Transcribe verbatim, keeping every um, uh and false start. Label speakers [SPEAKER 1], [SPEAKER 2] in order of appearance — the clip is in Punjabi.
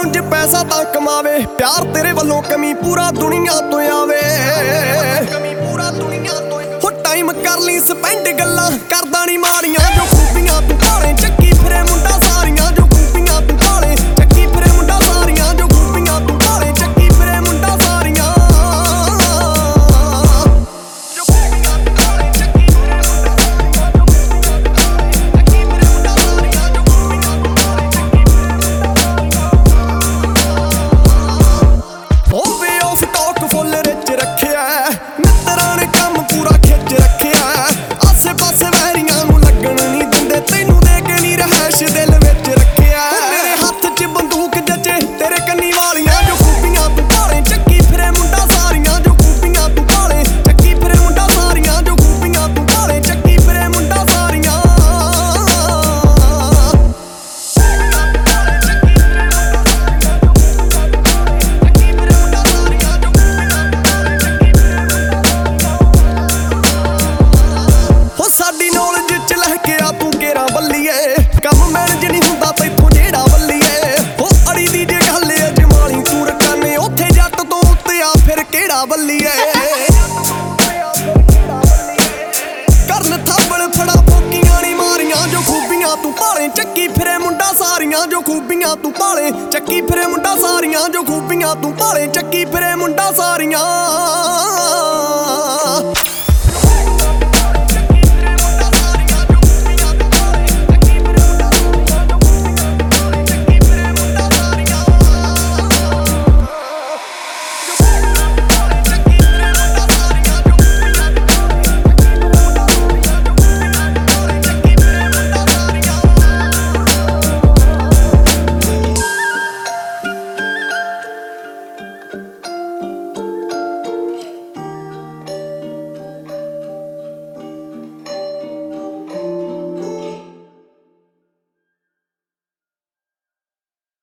[SPEAKER 1] ਉਂਝ ਪੈਸਾ ਤਾਂ ਕਮਾਵੇ, ਪਿਆਰ ਤੇਰੇ ਵੱਲੋਂ ਕਮੀ ਪੂਰਾ ਦੁਨੀਆ ਤੋਂ ਆਵੇ। ਕਮੀ ਪੂਰਾ ਦੁਨੀਆ ਤੋਂ ਹੋ ਟਾਈਮ ਕਰ ਲਈ ਸਪੈਂਡ, ਗੱਲਾਂ ਕਰਦਾ ਨੀ ਮਾਰੀਆਂ ਜੋ ਖੂਬੀਆਂ ਤੂੰ ਭਾਲੇ ਚੱਕੀ ਫਿਰੇ ਮੁੰਡਾ ਸਾਰੀਆਂ ਜੋ ਖੂਬੀਆਂ ਤੂੰ ਭਾਲੇ ਚੱਕੀ ਫਿਰੇ ਮੁੰਡਾ ਸਾਰੀਆਂ ਜੋ ਖੂਬੀਆਂ ਤੂੰ ਭਾਲੇ ਚੱਕੀ ਫਿਰੇ ਮੁੰਡਾ ਸਾਰੀਆਂ ਜੋ ਖੂਬੀਆਂ ਤੂੰ ਭਾਲੇ ਚੱਕੀ ਫਿਰੇ ਮੁੰਡਾ ਸਾਰੀਆਂ ਜੋ ਚੱਕੀ ਫਿਰੇ ਮੁੰਡਾ ਸਾਰੀਆਂ ਜੋ ਖੂਬੀਆਂ ਤੂੰ ਭਾਲੇ ਚੱਕੀ ਹੋਵੇ ਆਫ ਟਾਕ ਫੁੱਲ ਰਿਚ ਰੱਖਿਆ, ਮਿੱਤਰਾਂ ਨੇ ਕੰਮ ਪੂਰਾ ਖਿੱਚ ਰੱਖਿਆ। ਆਸੇ ਪਾਸੇ ਵੈਰੀਆਂ ਨੂੰ ਲੱਗਣ ਨਹੀਂ ਦਿੰਦੇ, ਤੈਨੂੰ ਦੇ ਕੇ ਨਹੀਂ ਰਹਿਸ਼ ਦਿਲ ਵਿੱਚ ਰੱਖਿਆ। ਮੇਰੇ ਹੱਥ 'ਚ ਬੰਦੂਕ ਜੱਜੇ ਤੇਰੇ ਕੰਨੀ ਵਾਲੀਆਂ ਜੋ ਖੂਬੀਆਂ ਤੂੰ ਭਾਲੇ ਚੱਕੀ ਫਿਰੇ ਮੁੰਡਾ ਸਾਰੀਆਂ ਜੋ ਖੂਬੀਆਂ ਤੂੰ ਭਾਲੇ ਚੱਕੀ ਫਿਰੇ ਮੁੰਡਾ ਸਾਰੀਆਂ ਜੋ ਖੂਬੀਆਂ ਤੂੰ ਭਾਲੇ ਚੱਕੀ ਫਿਰੇ ਮੁੰਡਾ ਸਾਰੀਆਂ। ਸਾਡੀ ਨੌਲੇਜ ਚ ਲੈ ਕੇ ਆ ਤੂੰ ਕੇਰਾ ਬੱਲੀਏ, ਕੰਮ ਮੈਨੇਜ ਨਹੀਂ ਹੁੰਦਾ ਤੈਥੋਂ ਜਿਹੜਾ ਬੱਲੀਏ। ਹੋ ਅੜੀ ਦੀ ਜੇ ਗੱਲ ਅਜਮਾਲੀ ਤੂੰ ਰਕਾਨੇ, ਉੱਥੇ ਜੱਟ ਤੋਂ ਉੱਤੇ ਆ ਫਿਰ ਕਿਹੜਾ ਬੱਲੀਏ। ਕਰਨ ਥਾਬੜ ਫੜਾ ਪੋਕੀਆਂ ਨੀ ਮਾਰੀਆਂ ਜੋ ਖੂਬੀਆਂ ਤੂੰ ਭਾਲੇ ਚੱਕੀ ਫਿਰੇ ਮੁੰਡਾ ਸਾਰੀਆਂ ਜੋ ਖੂਬੀਆਂ ਤੂੰ ਭਾਲੇ ਚੱਕੀ ਫਿਰੇ ਮੁੰਡਾ ਸਾਰੀਆਂ ਜੋ ਖੂਬੀਆਂ ਤੂੰ ਭਾਲੇ ਚੱਕੀ ਫਿਰੇ ਮੁੰਡਾ ਸਾਰੀਆਂ।